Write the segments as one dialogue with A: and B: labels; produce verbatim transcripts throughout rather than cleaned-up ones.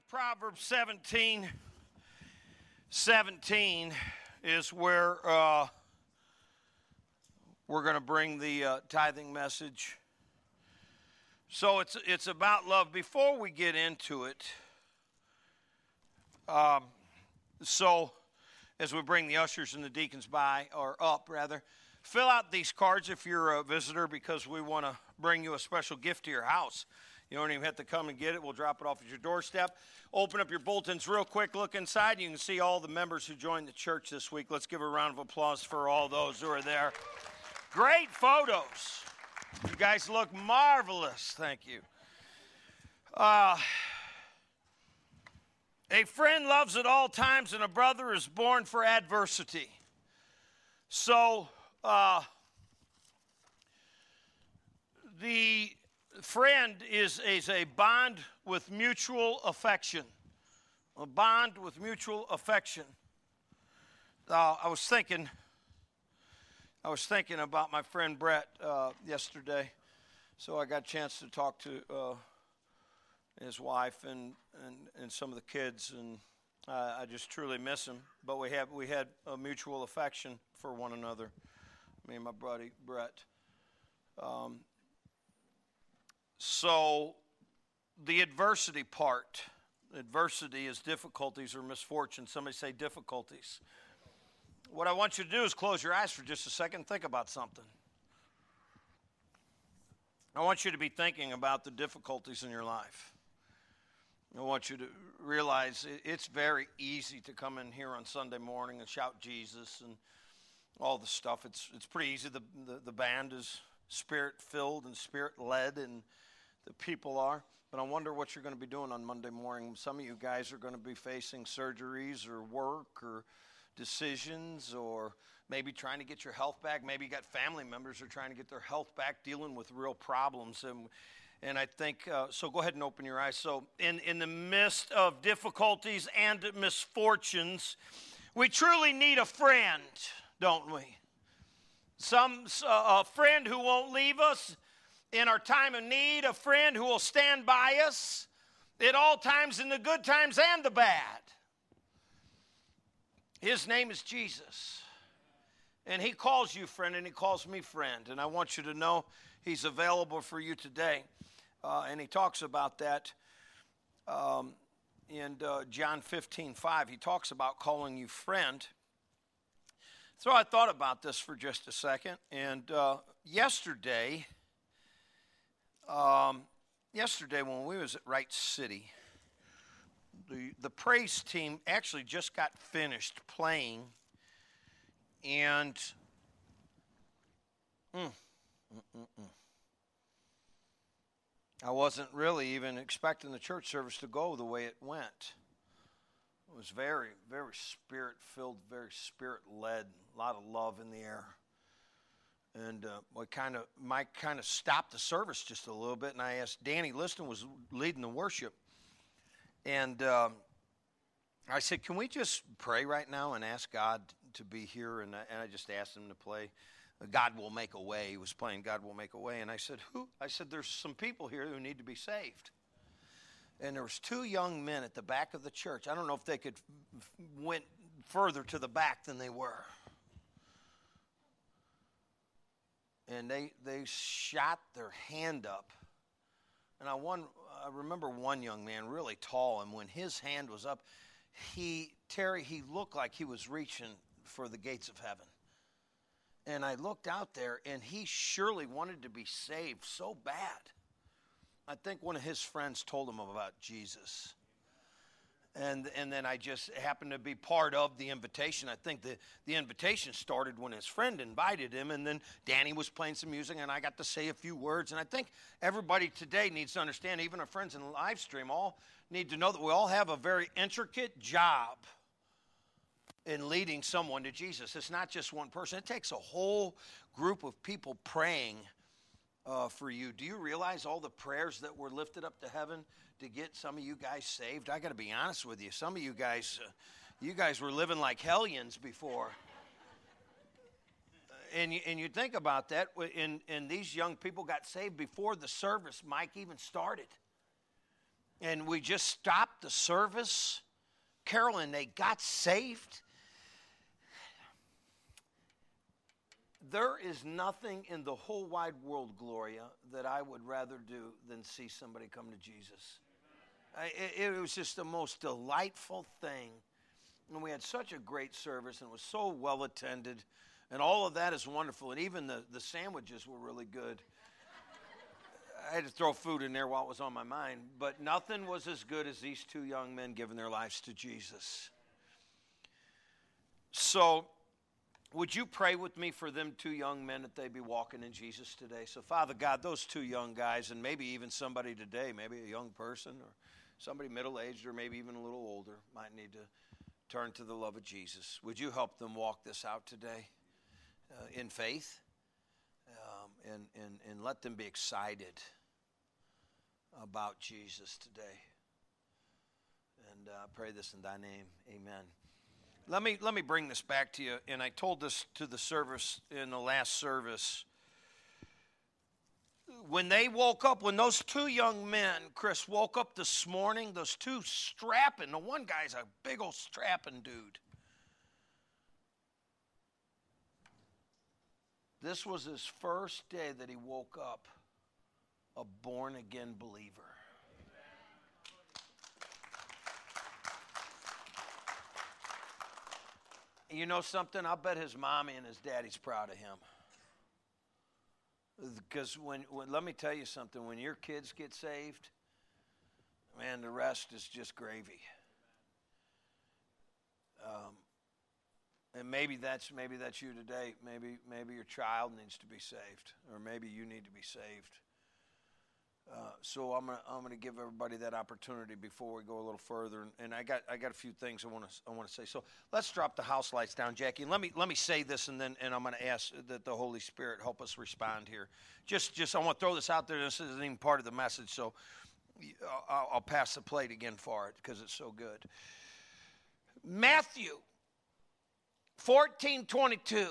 A: Proverbs seventeen, seventeen is where uh, we're going to bring the uh, tithing message. So it's it's about love. Before we get into it, um, so as we bring the ushers and the deacons by, or up rather, fill out these cards if you're a visitor, because we want to bring you a special gift to your house. You don't even have to come and get it. We'll drop it off at your doorstep. Open up your bulletins real quick. Look inside. You can see all the members who joined the church this week. Let's give a round of applause for all those who are there. Great photos. You guys look marvelous. Thank you. Uh, a friend loves at all times, and a brother is born for adversity. So, uh, the friend is, is a bond with mutual affection. A bond with mutual affection. Uh, I was thinking, I was thinking about my friend Brett uh, yesterday. So I got a chance to talk to uh, his wife and, and, and some of the kids, and uh, I just truly miss him. But we have we had a mutual affection for one another. Me and my buddy Brett. Um, So, the adversity part. Adversity is difficulties or misfortune. Somebody say difficulties. What I want you to do is close your eyes for just a second and think about something. I want you to be thinking about the difficulties in your life. I want you to realize it's very easy to come in here on Sunday morning and shout Jesus and all the stuff. It's it's pretty easy. The, the, the band is spirit-filled and spirit-led, and the people are, but I wonder what you're going to be doing on Monday morning. Some of you guys are going to be facing surgeries or work or decisions, or maybe trying to get your health back. Maybe you got family members who are trying to get their health back, dealing with real problems. And and I think, uh, so go ahead and open your eyes. So in, in the midst of difficulties and misfortunes, we truly need a friend, don't we? Some uh, a friend who won't leave us in our time of need, a friend who will stand by us at all times, in the good times and the bad. His name is Jesus. And he calls you friend, and he calls me friend. And I want you to know he's available for you today. Uh, and he talks about that um, in uh, John fifteen five. He talks about calling you friend. So I thought about this for just a second. And uh, yesterday... Um, yesterday when we was at Wright City, the the praise team actually just got finished playing, and mm, mm, mm, mm. I wasn't really even expecting the church service to go the way it went. It was very, very spirit-filled, very spirit-led, a lot of love in the air. And uh, we kind of, Mike kind of stopped the service just a little bit, and I asked Danny Liston was leading the worship, and um, I said, "Can we just pray right now and ask God to be here?" And I, and I just asked him to play "God Will Make a Way." He was playing "God Will Make a Way," and I said, "Who?" I said, "There's some people here who need to be saved." And there was two young men at the back of the church. I don't know if they could f- went further to the back than they were. And they they shot their hand up. And I one I remember one young man, really tall, and when his hand was up, he Terry he looked like he was reaching for the gates of heaven. And I looked out there, and he surely wanted to be saved so bad. I think one of his friends told him about Jesus. And and then I just happened to be part of the invitation. I think the, the invitation started when his friend invited him, and then Danny was playing some music, and I got to say a few words. And I think everybody today needs to understand, even our friends in the live stream, all need to know that we all have a very intricate job in leading someone to Jesus. It's not just one person. It takes a whole group of people praying uh, for you. Do you realize all the prayers that were lifted up to heaven to get some of you guys saved? I got to be honest with you. Some of you guys, uh, you guys were living like hellions before. and you, and you think about that, and, and these young people got saved before the service, Mike, even started. and we just stopped the service, Carol, and they got saved. There is nothing in the whole wide world, Gloria, that I would rather do than see somebody come to Jesus. I, it, it was just the most delightful thing. And we had such a great service, and it was so well attended. And all of that is wonderful. And even the, the sandwiches were really good. I had to throw food in there while it was on my mind. But nothing was as good as these two young men giving their lives to Jesus. So, would you pray with me for them two young men that they be walking in Jesus today? So, Father God, those two young guys, and maybe even somebody today, maybe a young person or somebody middle-aged or maybe even a little older, might need to turn to the love of Jesus. Would you help them walk this out today uh, in faith? Um, and, and, and let them be excited about Jesus today. And I uh, pray this in thy name. Amen. Let me let me bring this back to you, and I told this to the service in the last service. When they woke up, when those two young men, Chris, woke up this morning, those two strapping, the one guy's a big old strapping dude. This was his first day that he woke up a born-again believer. You know something? I'll bet his mommy and his daddy's proud of him. Because when, when, let me tell you something, when your kids get saved, man, the rest is just gravy. Um, and maybe that's maybe that's you today. Maybe maybe your child needs to be saved, or maybe you need to be saved. Uh, so I'm gonna I'm gonna give everybody that opportunity before we go a little further, and, and I got I got a few things I want to I want to say. So let's drop the house lights down, Jackie, and let me let me say this, and then and I'm gonna ask that the Holy Spirit help us respond here. Just just I want to throw this out there. This isn't even part of the message, so I'll, I'll pass the plate again for it because it's so good. Matthew fourteen twenty-two.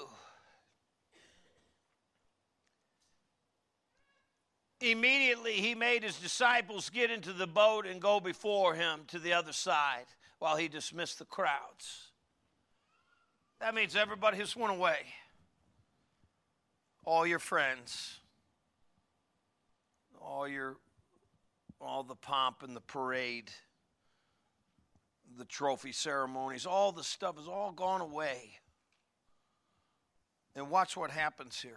A: Immediately he made his disciples get into the boat and go before him to the other side while he dismissed the crowds. That means everybody just went away. All your friends, all your, all the pomp and the parade, the trophy ceremonies, all the stuff is all gone away. And watch what happens here.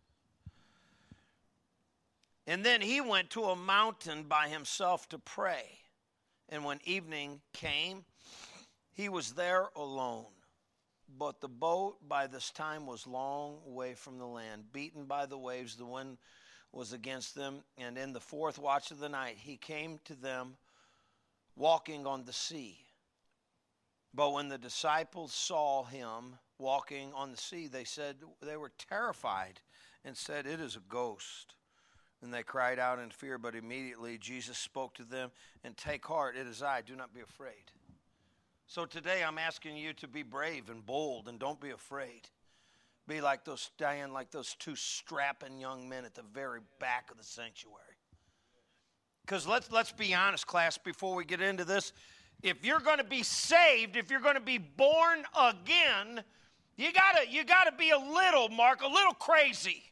A: And then he went to a mountain by himself to pray. And when evening came, he was there alone. But the boat by this time was long way from the land, beaten by the waves. The wind was against them. And in the fourth watch of the night, he came to them walking on the sea. But when the disciples saw him walking on the sea, they said they were terrified and said, "It is a ghost." And they cried out in fear, but immediately Jesus spoke to them, "And take heart, it is I, do not be afraid." So today I'm asking you to be brave and bold and don't be afraid. Be like those, stand like those two strapping young men at the very back of the sanctuary. Because let's, let's be honest, class, before we get into this. If you're going to be saved, if you're going to be born again, you gotta, you gotta be a little, Mark, a little crazy.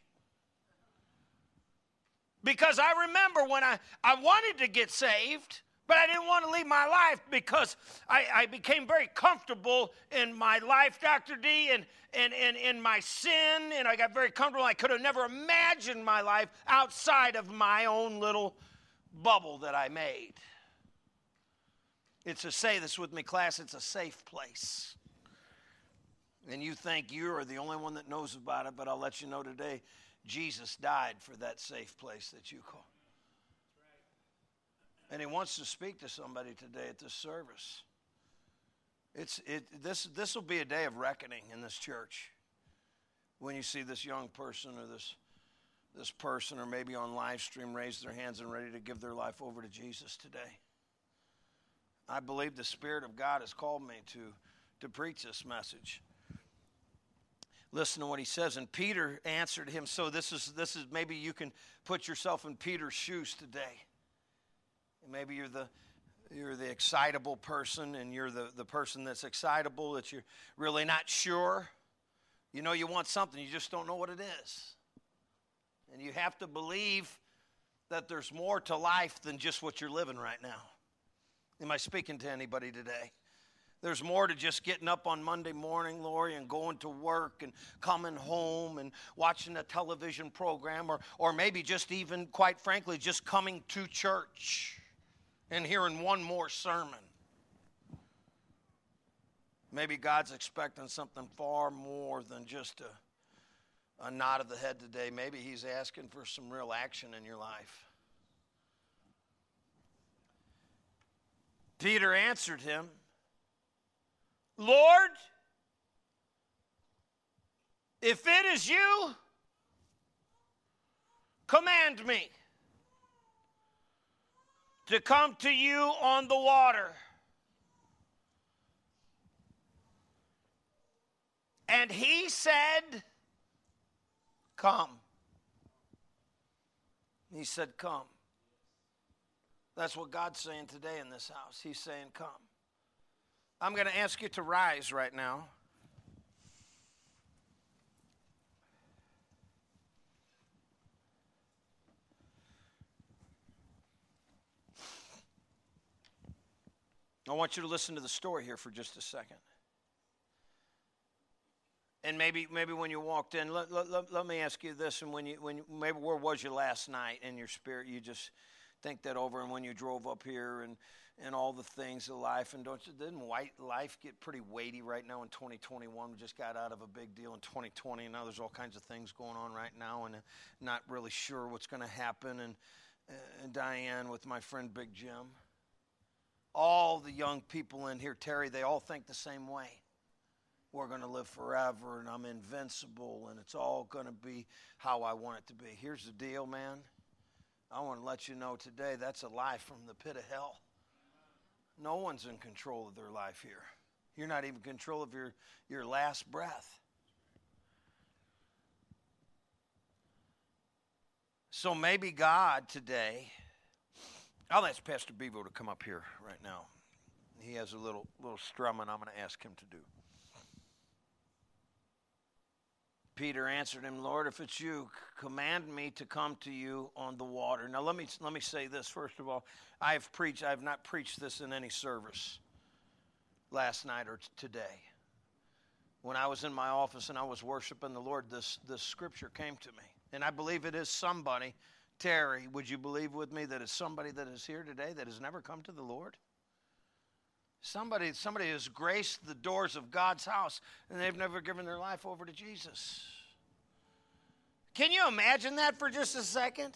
A: Because I remember when I, I wanted to get saved, but I didn't want to leave my life because I, I became very comfortable in my life, Doctor D, and, and, and in my sin, and I got very comfortable. I could have never imagined my life outside of my own little bubble that I made. It's a, say this with me, class, it's a safe place. And you think you are the only one that knows about it, but I'll let you know today, Jesus died for that safe place that you call. And he wants to speak to somebody today at this service. It's it this this will be a day of reckoning in this church. When you see this young person or this this person or maybe on live stream raise their hands and ready to give their life over to Jesus today. I believe the Spirit of God has called me to to preach this message. Listen to what he says. And Peter answered him. So this is, this is maybe you can put yourself in Peter's shoes today. And maybe you're the, you're the excitable person, and you're the, the person that's excitable, that you're really not sure. You know you want something, you just don't know what it is. And you have to believe that there's more to life than just what you're living right now. Am I speaking to anybody today? There's more to just getting up on Monday morning, Lori, and going to work and coming home and watching a television program, or, or maybe just even, quite frankly, just coming to church and hearing one more sermon. Maybe God's expecting something far more than just a, a nod of the head today. Maybe he's asking for some real action in your life. Peter answered him, Lord, if it is you, command me to come to you on the water. And he said, come. He said, come. That's what God's saying today in this house. He's saying, come. I'm going to ask you to rise right now. I want you to listen to the story here for just a second. And maybe maybe when you walked in, let, let, let, let me ask you this, and when you when you, maybe where was you last night in your spirit? You just think that over, and when you drove up here and, and all the things of life, and don't you, didn't white life get pretty weighty right now in twenty twenty-one? We just got out of a big deal in twenty twenty, and now there's all kinds of things going on right now, and uh, not really sure what's going to happen. And, uh, and Diane with my friend Big Jim. All the young people in here, Terry, they all think the same way. We're going to live forever, and I'm invincible, and it's all going to be how I want it to be. Here's the deal, man. I want to let you know today that's a lie from the pit of hell. No one's in control of their life here. You're not even in control of your, your last breath. So maybe God today, I'll ask Pastor Bevo to come up here right now. He has a little, little strumming I'm going to ask him to do. Peter answered him, Lord, if it's you, command me to come to you on the water. Now, let me let me say this, first of all. I have preached, I have not preached this in any service last night or t- today. When I was in my office and I was worshiping the Lord, this, this scripture came to me. And I believe it is somebody. Terry, would you believe with me that it's somebody that is here today that has never come to the Lord? Somebody, somebody has graced the doors of God's house, and they've never given their life over to Jesus. Can you imagine that for just a second?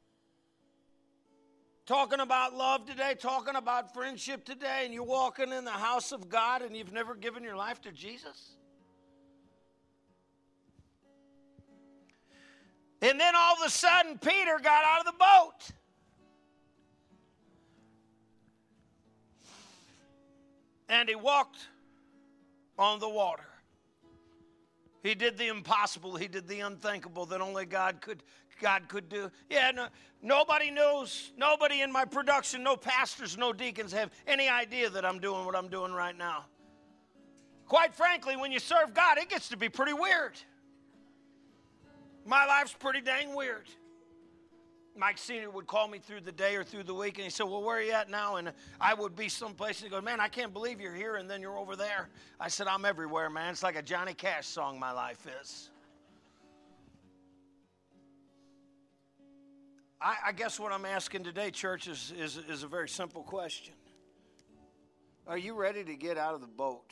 A: Talking about love today, talking about friendship today, and you're walking in the house of God, and you've never given your life to Jesus? And then all of a sudden, Peter got out of the boat. And he walked on the water. He did the impossible. He did the unthinkable that only God could, God could do. Yeah, no, nobody knows, nobody in my production, no pastors, no deacons have any idea that I'm doing what I'm doing right now. Quite frankly, when you serve God, it gets to be pretty weird. My life's pretty dang weird. Mike Senior would call me through the day or through the week, and he said, well, where are you at now? And I would be someplace, and he goes, man, I can't believe you're here, and then you're over there. I said, I'm everywhere, man. It's like a Johnny Cash song, my life is. I, I guess what I'm asking today, church, is, is, is a very simple question. Are you ready to get out of the boat?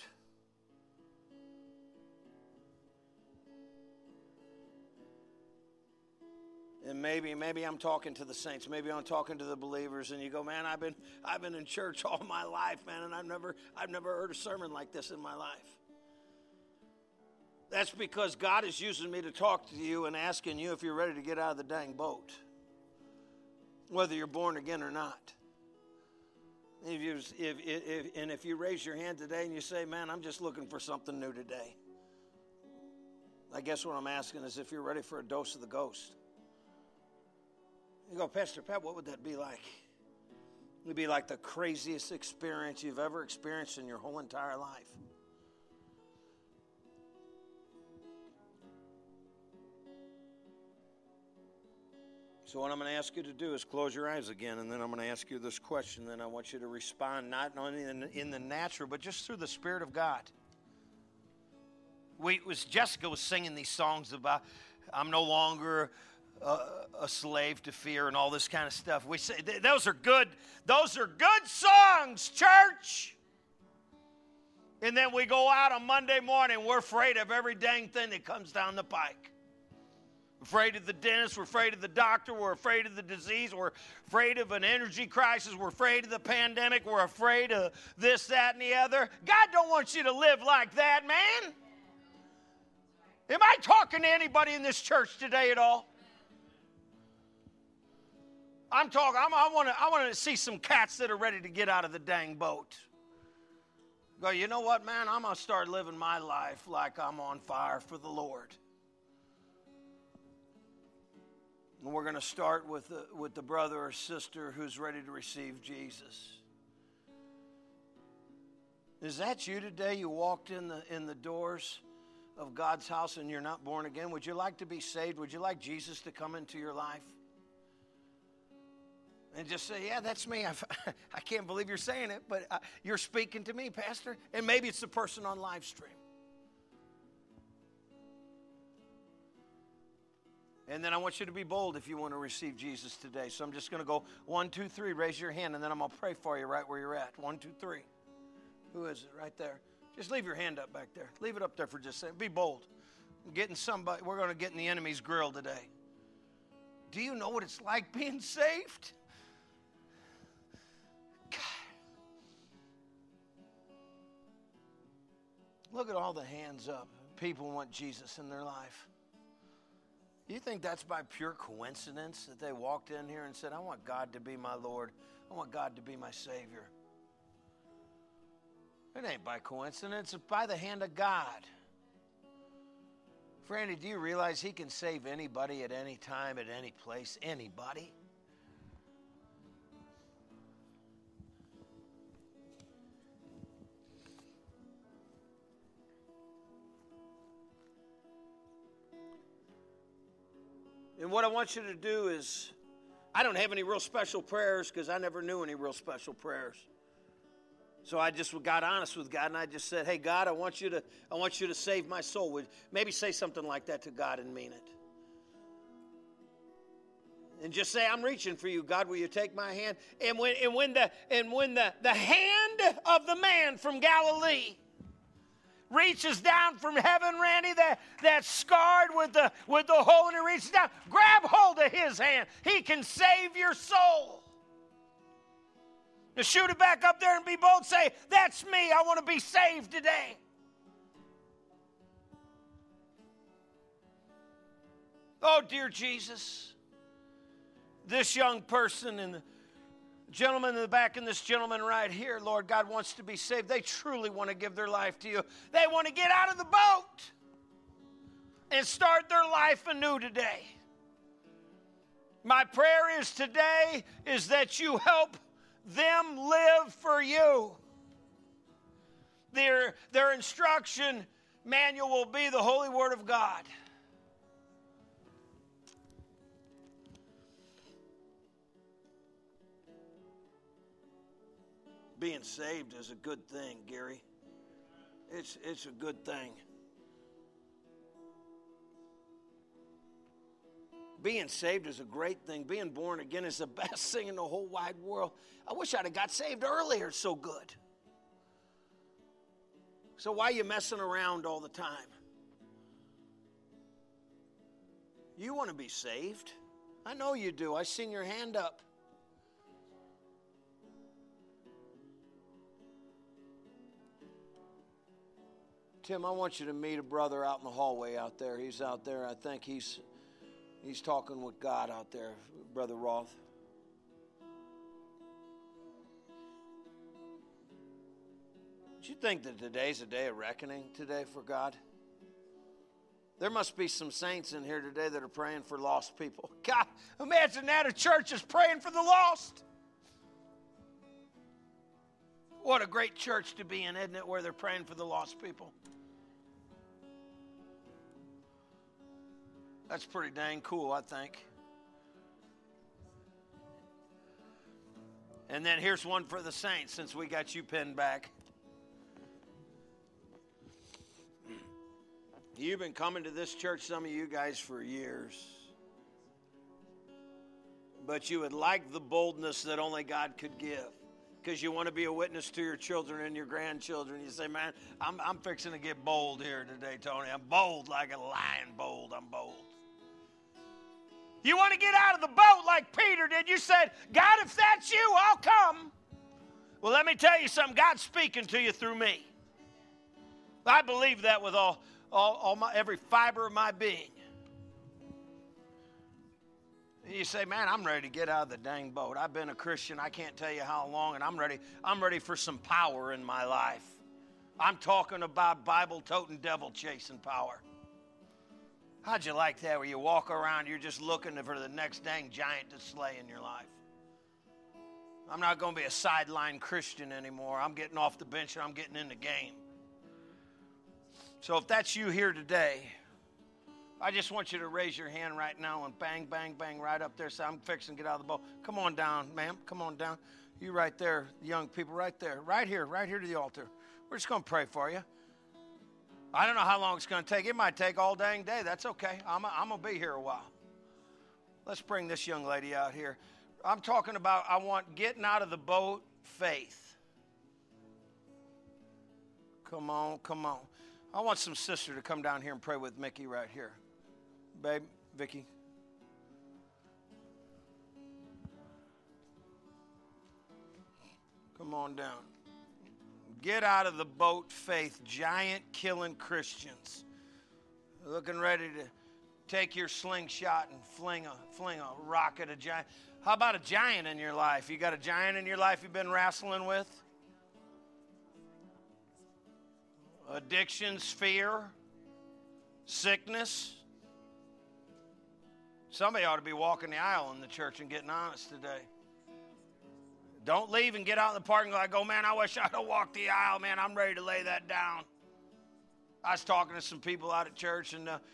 A: And maybe, maybe I'm talking to the saints. Maybe I'm talking to the believers, and you go, man, I've been, I've been in church all my life, man, and I've never, I've never heard a sermon like this in my life. That's because God is using me to talk to you and asking you if you're ready to get out of the dang boat, whether you're born again or not. If you, if, if, and if you raise your hand today and you say, man, I'm just looking for something new today, I guess what I'm asking is if you're ready for a dose of the ghost. You go, Pastor Pat, what would that be like? It'd be like the craziest experience you've ever experienced in your whole entire life. So what I'm going to ask you to do is close your eyes again, and then I'm going to ask you this question. Then I want you to respond not only in, in the natural, but just through the Spirit of God. We was Jessica was singing these songs about I'm no longer a, a slave to fear and all this kind of stuff. We say those are good. Those are good songs, church. And then we go out on Monday morning. We're afraid of every dang thing that comes down the pike. We're afraid of the dentist. We're afraid of the doctor. We're afraid of the disease. We're afraid of an energy crisis. We're afraid of the pandemic. We're afraid of this, that, and the other. God don't want you to live like that, man. Am I talking to anybody in this church today at all? I'm talking. I'm, I want to. I want to see some cats that are ready to get out of the dang boat. Go. You know what, man? I'm gonna start living my life like I'm on fire for the Lord. And we're going to start with the, with the brother or sister who's ready to receive Jesus. Is that you today? You walked in the in the doors of God's house and you're not born again? Would you like to be saved? Would you like Jesus to come into your life? And just say, yeah, that's me. I've, I can't believe you're saying it, but uh, you're speaking to me, Pastor. And maybe it's the person on live stream. And then I want you to be bold if you want to receive Jesus today. So I'm just going to go one, two, three. Raise your hand, and then I'm going to pray for you right where you're at. One, two, three. Who is it? Right there. Just leave your hand up back there. Leave it up there for just a second. Be bold. I'm getting somebody. We're going to get in the enemy's grill today. Do you know what it's like being saved? God. Look at all the hands up. People want Jesus in their life. You think that's by pure coincidence that they walked in here and said, I want God to be my Lord. I want God to be my Savior. It ain't by coincidence. It's by the hand of God. Franny, do you realize he can save anybody at any time, at any place? Anybody? And what I want you to do is, I don't have any real special prayers because I never knew any real special prayers. So I just got honest with God and I just said, hey, God, I want you to, I want you to save my soul. Would maybe say something like that to God and mean it. And just say, I'm reaching for you. God, will you take my hand? And when, and when, the, and when the, the hand of the man from Galilee reaches down from heaven, Randy, that, that's scarred with the, with the hole, and it reaches down, grab hold of his hand. He can save your soul. To shoot it back up there and be bold, say, that's me. I want to be saved today. Oh, dear Jesus, this young person and the gentleman in the back and this gentleman right here, Lord God, wants to be saved. They truly want to give their life to you. They want to get out of the boat and start their life anew today. My prayer is today is that you help them live for you. Their, their instruction manual will be the Holy Word of God. Being saved is a good thing, Gary. It's, it's a good thing. Being saved is a great thing. Being born again is the best thing in the whole wide world. I wish I'd have got saved earlier. It's so good. So why are you messing around all the time? You want to be saved. I know you do. I seen your hand up. Tim, I want you to meet a brother out in the hallway out there. He's out there. I think he's he's talking with God out there, Brother Roth. Do you think that today's a day of reckoning today for God? There must be some saints in here today that are praying for lost people. God, imagine that, a church is praying for the lost. What a great church to be in, isn't it, where they're praying for the lost people? That's pretty dang cool, I think. And then here's one for the saints, since we got you pinned back. You've been coming to this church, some of you guys, for years. But you would like the boldness that only God could give, because you want to be a witness to your children and your grandchildren. You say, man, I'm, I'm fixing to get bold here today, Tony. I'm bold like a lion, bold. I'm bold. You want to get out of the boat like Peter did. You said, God, if that's you, I'll come. Well, let me tell you something. God's speaking to you through me. I believe that with all, all, all my, every fiber of my being. You say, man, I'm ready to get out of the dang boat. I've been a Christian, I can't tell you how long, and I'm ready. I'm ready for some power in my life. I'm talking about Bible-toting, devil-chasing power. How'd you like that, where you walk around, you're just looking for the next dang giant to slay in your life? I'm not going to be a sideline Christian anymore. I'm getting off the bench and I'm getting in the game. So if that's you here today, I just want you to raise your hand right now and bang, bang, bang right up there. Say, I'm fixing to get out of the boat. Come on down, ma'am. Come on down. You right there, young people right there. Right here, right here to the altar. We're just going to pray for you. I don't know how long it's going to take. It might take all dang day. That's okay. I'm, I'm going to be here a while. Let's bring this young lady out here. I'm talking about, I want getting out of the boat faith. Come on, come on. I want some sister to come down here and pray with Mickey right here. Babe, Vicky. Come on down. Get out of the boat faith, giant killing Christians. Looking ready to take your slingshot and fling a, fling a rock at a giant. How about a giant in your life? You got a giant in your life you've been wrestling with? Addictions, fear, sickness. Somebody ought to be walking the aisle in the church and getting honest today. Don't leave and get out in the parking lot and go, man, I wish I'd have walked the aisle. Man, I'm ready to lay that down. I was talking to some people out at church, and uh,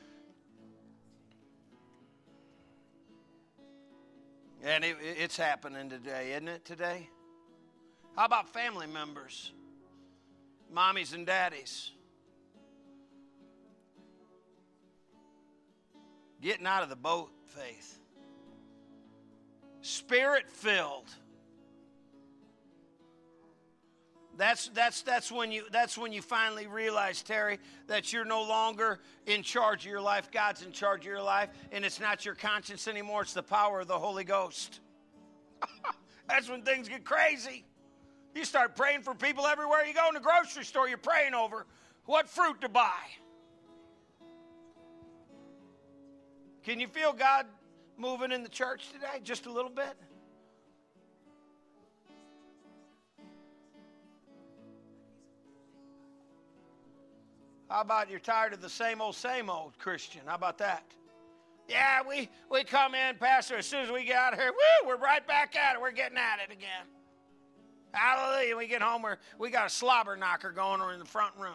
A: and it, it's happening today, isn't it, today? How about family members? Mommies and daddies. Getting out of the boat, faith. Spirit-filled. That's that's that's when you that's when you finally realize, Terry, that you're no longer in charge of your life. God's in charge of your life, and it's not your conscience anymore. It's the power of the Holy Ghost. That's when things get crazy. You start praying for people everywhere you go. In the grocery store, you're praying over what fruit to buy. Can you feel God moving in the church today? Just a little bit? How about you're tired of the same old, same old Christian? How about that? Yeah, we, we come in, Pastor, as soon as we get out of here, woo, we're right back at it. We're getting at it again. Hallelujah. We get home, we're, we got a slobber knocker going on in the front room.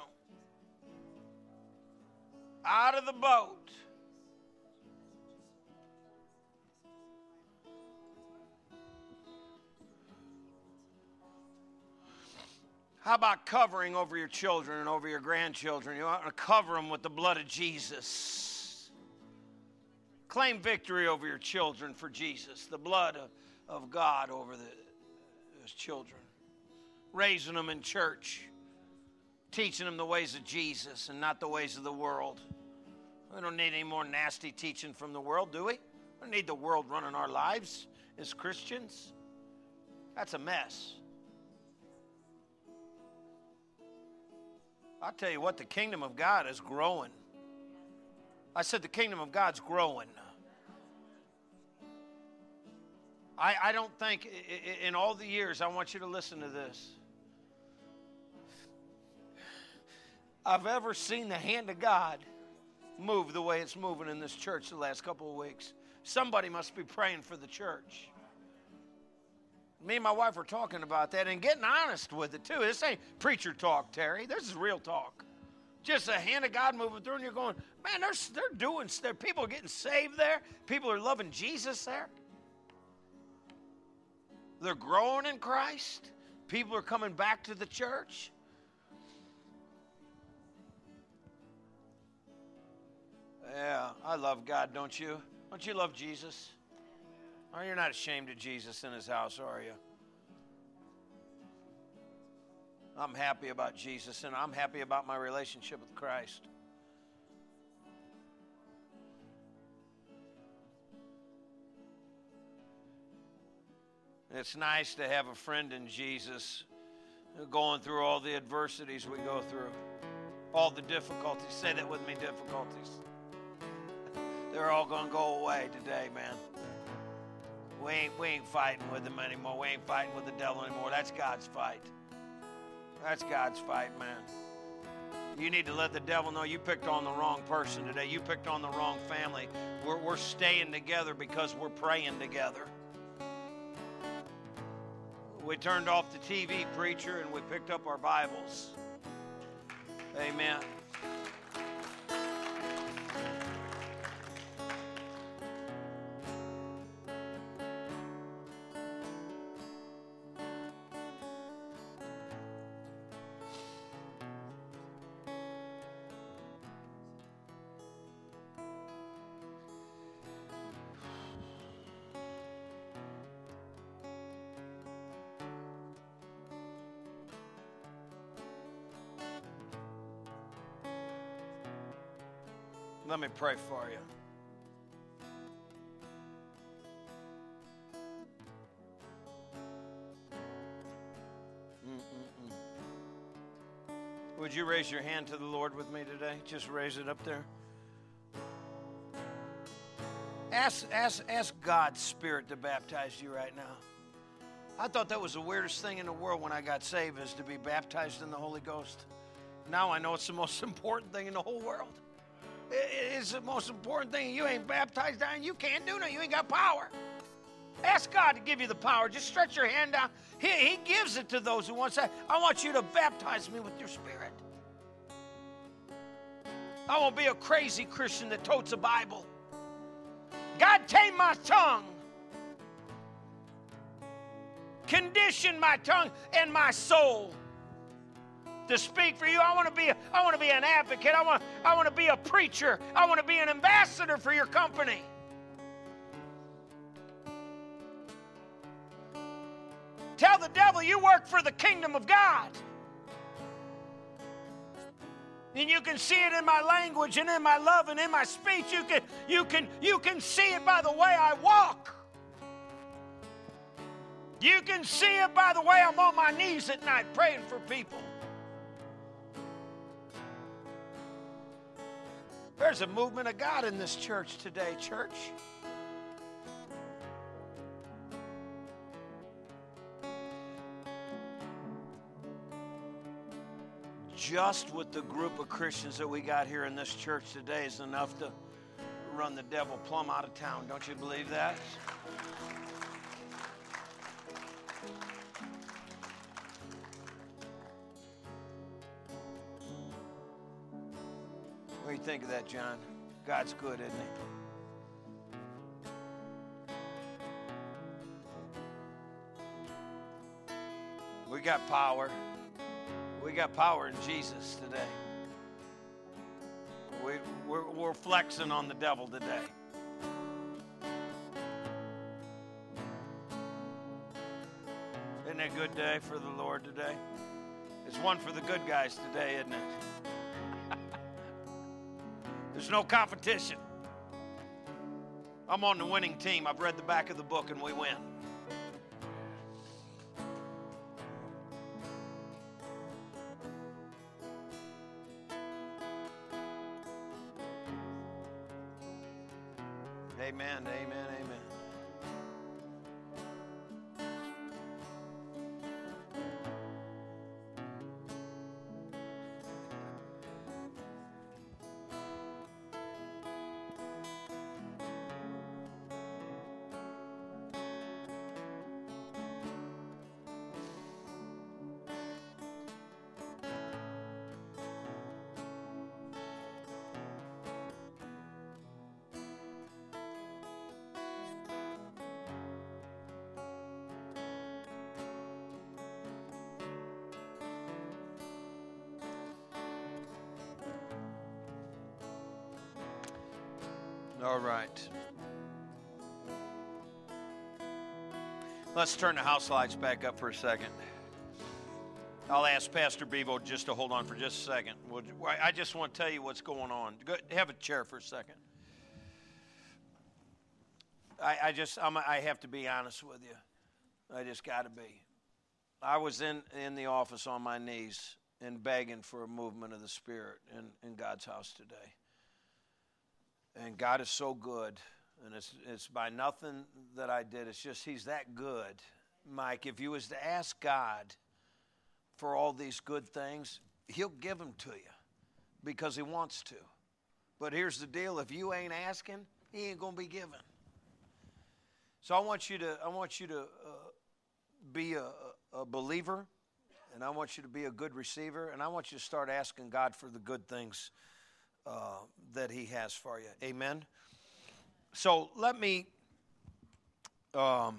A: Out of the boat. How about covering over your children and over your grandchildren? You want to cover them with the blood of Jesus. Claim victory over your children for Jesus. The blood of, of God over the, his children. Raising them in church. Teaching them the ways of Jesus and not the ways of the world. We don't need any more nasty teaching from the world, do we? We don't need the world running our lives as Christians. That's a mess. I'll tell you what, the kingdom of God is growing. I said the kingdom of God's growing. I, I don't think in all the years, I want you to listen to this, I've ever seen the hand of God move the way it's moving in this church the last couple of weeks. Somebody must be praying for the church. Me and my wife were talking about that and getting honest with it, too. This ain't preacher talk, Terry. This is real talk. Just a hand of God moving through, and you're going, man, they're, they're doing stuff. People are getting saved there. People are loving Jesus there. They're growing in Christ. People are coming back to the church. Yeah, I love God, don't you? Don't you love Jesus? Oh, you're not ashamed of Jesus in his house, are you? I'm happy about Jesus, and I'm happy about my relationship with Christ. It's nice to have a friend in Jesus going through all the adversities we go through, all the difficulties. Say that with me, difficulties. They're all going to go away today, man. We ain't, we ain't fighting with them anymore. We ain't fighting with the devil anymore. That's God's fight. That's God's fight, man. You need to let the devil know you picked on the wrong person today. You picked on the wrong family. We're, we're staying together because we're praying together. We turned off the T V, preacher, and we picked up our Bibles. Amen. Let me pray for you. Mm-mm-mm. Would you raise your hand to the Lord with me today? Just raise it up there. Ask, ask, ask God's Spirit to baptize you right now. I thought that was the weirdest thing in the world when I got saved, is to be baptized in the Holy Ghost. Now I know it's the most important thing in the whole world. It's the most important thing. You ain't baptized down, you can't do nothing. You ain't got power. Ask God to give you the power. Just stretch your hand out. He, he gives it to those who want to say, I want you to baptize me with your Spirit. I won't be a crazy Christian that totes a Bible. God, tame my tongue. Condition my tongue and my soul to speak for you. I want to be, I want to be an advocate. I want, I want to be a preacher. I want to be an ambassador for your company. Tell the devil you work for the kingdom of God. And you can see it in my language and in my love and in my speech. You can, you can, you can see it by the way I walk. You can see it by the way I'm on my knees at night praying for people. There's a movement of God in this church today, church. Just with the group of Christians that we got here in this church today is enough to run the devil plumb out of town. Don't you believe that? What do you think of that, John? God's good, isn't he? We got power. We got power in Jesus today. We, we're, we're flexing on the devil today. Isn't it a good day for the Lord today? It's one for the good guys today, isn't it? There's no competition. I'm on the winning team. I've read the back of the book and we win. Amen, amen, amen. All right. Let's turn the house lights back up for a second. I'll ask Pastor Bevo just to hold on for just a second. I just want to tell you what's going on. Go, have a chair for a second. I, I just, I'm, I have to be honest with you. I just got to be. I was in, in the office on my knees and begging for a movement of the Spirit in, in God's house today. And God is so good. And it's it's by nothing that I did. It's just He's that good. Mike, if you was to ask God for all these good things, He'll give them to you because He wants to. But here's the deal. If you ain't asking, He ain't going to be given. So I want you to I want you to uh, be a, a believer, and I want you to be a good receiver, and I want you to start asking God for the good things uh, that He has for you. Amen. So let me um,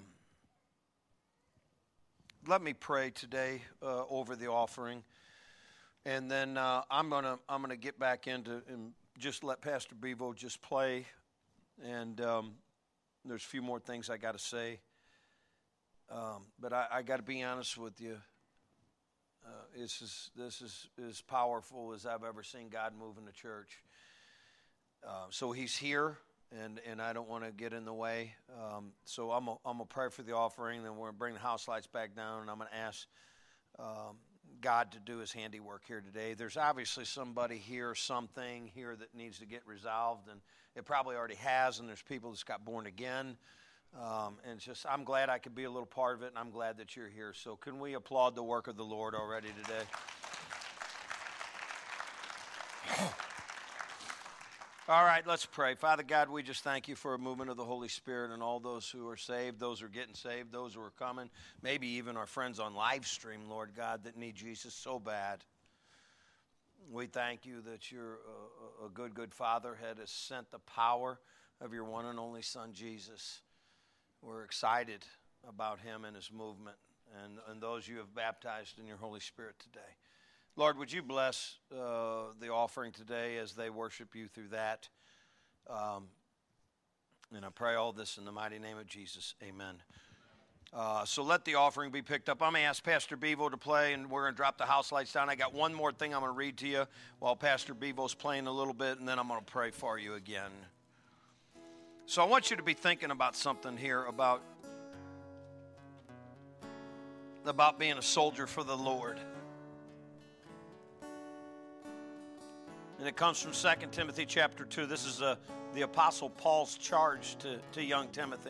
A: let me pray today uh, over the offering, and then uh, I'm gonna I'm gonna get back into and just let Pastor Bevo just play, and um, there's a few more things I got to say, um, but I, I got to be honest with you. Uh, this is this is as powerful as I've ever seen God move in the church. Uh, so He's here. And and I don't want to get in the way. Um, so I'm going I'm to pray for the offering. Then we're going to bring the house lights back down. And I'm going to ask um, God to do His handiwork here today. There's obviously somebody here, something here that needs to get resolved. And it probably already has. And there's people that's got born again. Um, and it's just, I'm glad I could be a little part of it. And I'm glad that you're here. So can we applaud the work of the Lord already today? All right, let's pray. Father God, we just thank you for a movement of the Holy Spirit and all those who are saved, those who are getting saved, those who are coming, maybe even our friends on live stream, Lord God, that need Jesus so bad. We thank you that you're a, a good, good Father, had sent the power of your one and only Son, Jesus. We're excited about Him and His movement and, and those you have baptized in your Holy Spirit today. Lord, would you bless uh, the offering today as they worship you through that? Um, and I pray all this in the mighty name of Jesus. Amen. Uh, so let the offering be picked up. I'm going to ask Pastor Bevo to play, and we're going to drop the house lights down. I got one more thing I'm going to read to you while Pastor Bevo's playing a little bit, and then I'm going to pray for you again. So I want you to be thinking about something here about, about being a soldier for the Lord. And it comes from Second Timothy chapter two. This is uh, the Apostle Paul's charge to, to young Timothy.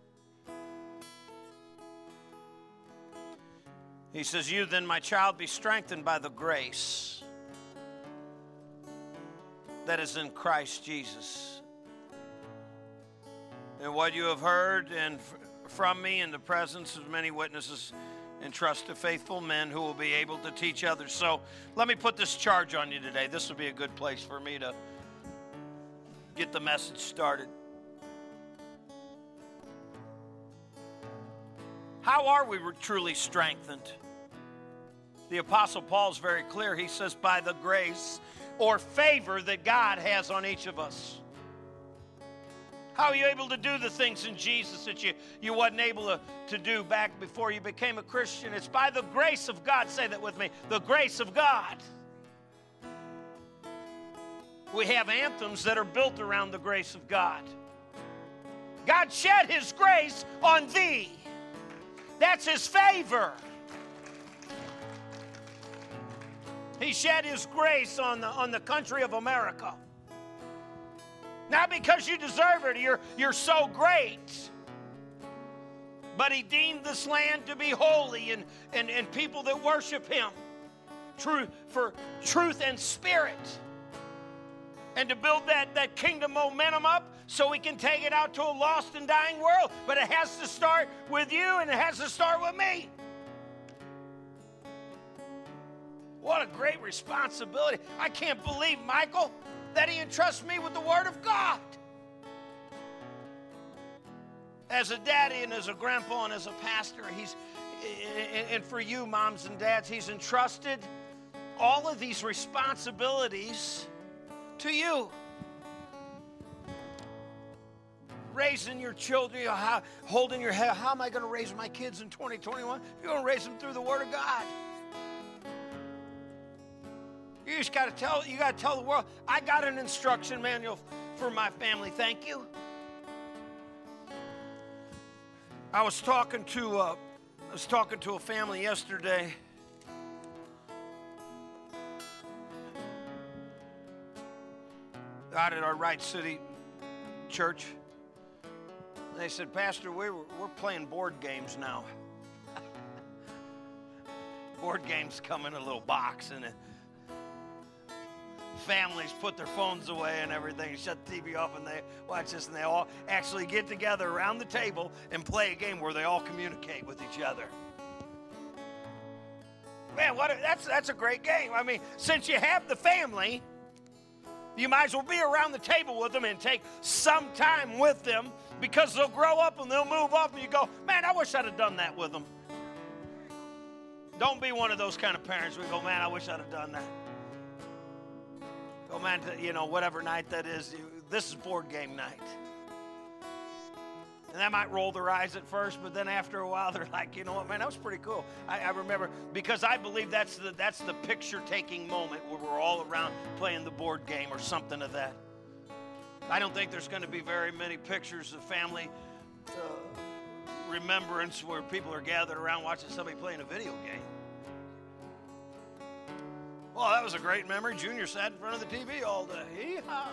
A: He says, "You then, my child, be strengthened by the grace that is in Christ Jesus. And what you have heard and f- from me in the presence of many witnesses, and trust to faithful men who will be able to teach others." So let me put this charge on you today. This will be a good place for me to get the message started. How are we truly strengthened? The Apostle Paul's very clear. He says, by the grace or favor that God has on each of us. How are you able to do the things in Jesus that you, you wasn't able to, to do back before you became a Christian? It's by the grace of God. Say that with me. The grace of God. We have anthems that are built around the grace of God. God shed His grace on thee. That's His favor. He shed His grace on the, on the country of America. Not because you deserve it, you're, you're so great. But He deemed this land to be holy and, and, and people that worship Him true, for truth and spirit. And to build that, that kingdom momentum up so we can take it out to a lost and dying world. But it has to start with you and it has to start with me. What a great responsibility. I can't believe, Michael, that He entrusts me with the Word of God. As a daddy and as a grandpa and as a pastor, he's, and for you moms and dads, He's entrusted all of these responsibilities to you. raising your children, you know, how, holding your head. How am I going to raise my kids in twenty twenty-one? You're going to raise them through the Word of God. You just got to tell, you got to tell the world, I got an instruction manual for my family. Thank you. I was talking to, uh, I was talking to a family yesterday. Out at our Wright City church. And they said, Pastor, we're, we're playing board games now. Board games come in a little box, and it, families put their phones away and everything, shut the T V off, and they watch this, and they all actually get together around the table and play a game where they all communicate with each other. Man, what a, that's, that's a great game. I mean, since you have the family, you might as well be around the table with them and take some time with them, because they'll grow up and they'll move up, and you go, man, I wish I'd have done that with them. Don't be one of those kind of parents where you go, man, I wish I'd have done that. Go, man, you know, whatever night that is, this is board game night. And they might roll their eyes at first, but then after a while, they're like, you know what, man, that was pretty cool. I, I remember, because I believe that's the, that's the picture-taking moment where we're all around playing the board game or something of that. I don't think there's going to be very many pictures of family uh, remembrance where people are gathered around watching somebody playing a video game. Well, that was a great memory. Junior sat in front of the T V all day. Hee-haw.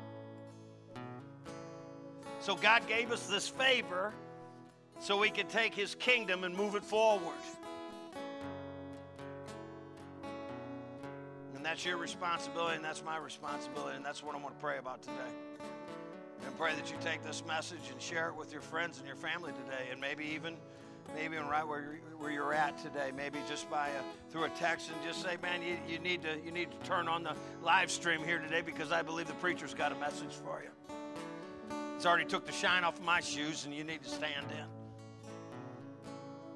A: So God gave us this favor so we could take his kingdom and move it forward. And that's your responsibility, and that's my responsibility, and that's what I want to pray about today. And pray that you take this message and share it with your friends and your family today, and maybe even maybe even right where you're, where you're at today, maybe just by a, through a text, and just say, man, you, you need to you need to turn on the live stream here today, because I believe the preacher's got a message for you. It's already took the shine off of my shoes, and you need to stand in.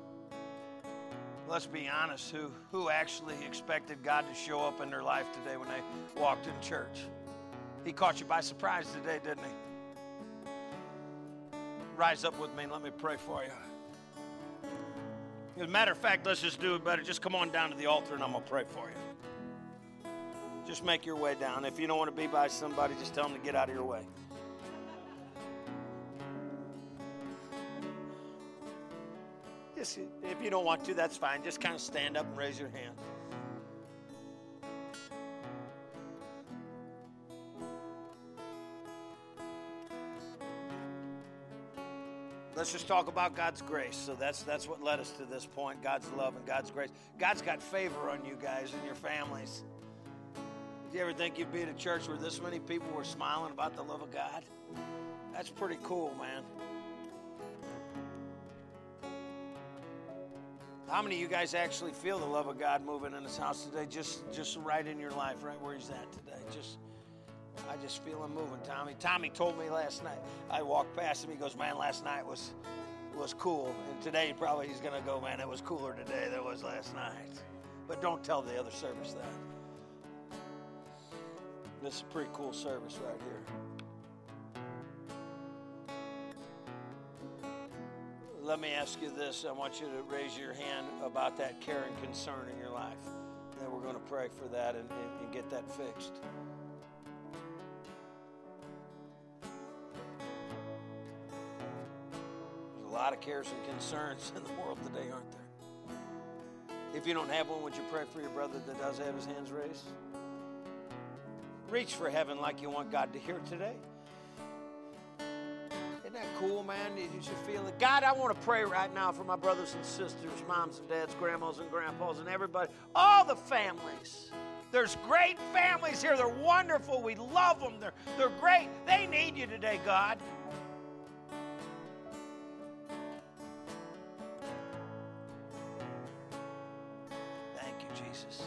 A: Let's be honest, who, who actually expected God to show up in their life today when they walked in church? He caught you by surprise today, didn't he? Rise up with me and let me pray for you. As a matter of fact, let's just do it better. Just come on down to the altar, and I'm going to pray for you. Just make your way down. If you don't want to be by somebody, just tell them to get out of your way. Just, if you don't want to, that's fine. Just kind of stand up and raise your hand. Let's just talk about God's grace. So that's that's what led us to this point, God's love and God's grace. God's got favor on you guys and your families. Did you ever think you'd be at a church where this many people were smiling about the love of God? That's pretty cool, man. How many of you guys actually feel the love of God moving in this house today? Just just right in your life, right where he's at today. Just I just feel him moving, Tommy. Tommy told me last night. I walked past him. He goes, man, last night was was cool. And today probably he's going to go, man, it was cooler today than it was last night. But don't tell the other service that. This is a pretty cool service right here. Let me ask you this. I want you to raise your hand about that care and concern in your life. And then we're going to pray for that and, and, and get that fixed. There's a lot of cares and concerns in the world today, aren't there? If you don't have one, would you pray for your brother that does have his hands raised? Reach for heaven like you want God to hear today. Isn't that cool, man? You should feel it. God, I want to pray right now for my brothers and sisters, moms and dads, grandmas and grandpas, and everybody, all the families. There's great families here. They're wonderful. We love them. They're, they're great. They need you today, God. Thank you, Jesus.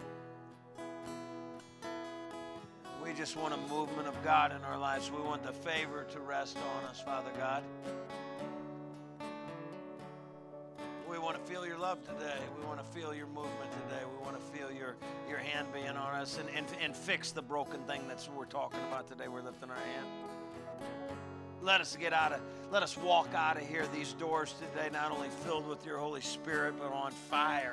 A: We just want a movement of God in our lives. We want the favor to rest on us, Father God. We want to feel your love today. We want to feel your movement today. We want to feel your, your hand being on us and, and, and fix the broken thing that's what we're talking about today. We're lifting our hand. Let us get out of, let us walk out of here, these doors today, not only filled with your Holy Spirit, but on fire.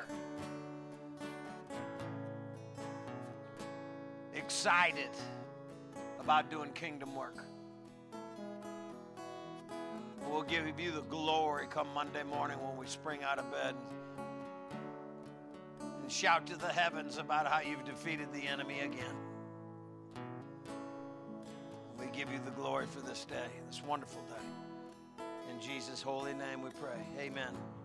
A: Excited about doing kingdom work. We'll give you the glory come Monday morning when we spring out of bed and shout to the heavens about how you've defeated the enemy again. We give you the glory for this day, this wonderful day. In Jesus' holy name we pray. Amen.